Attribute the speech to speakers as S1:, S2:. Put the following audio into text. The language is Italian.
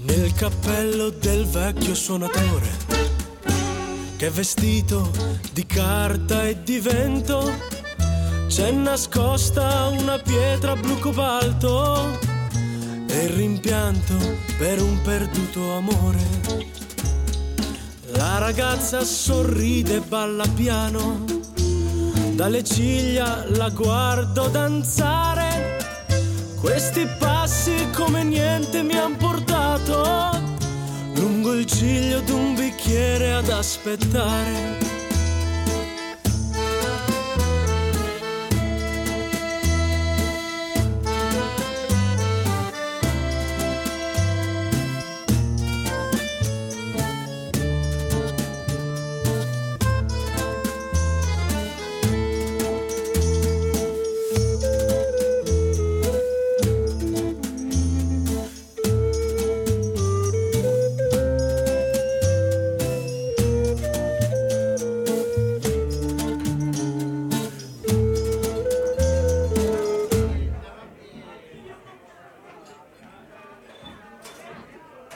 S1: Nel cappello del vecchio suonatore, che è vestito di carta e di vento, c'è nascosta una pietra blu cobalto e il rimpianto per un perduto amore. La ragazza sorride e balla piano, dalle ciglia la guardo danzare. Questi passi come niente mi han portato lungo il ciglio d'un bicchiere ad aspettare.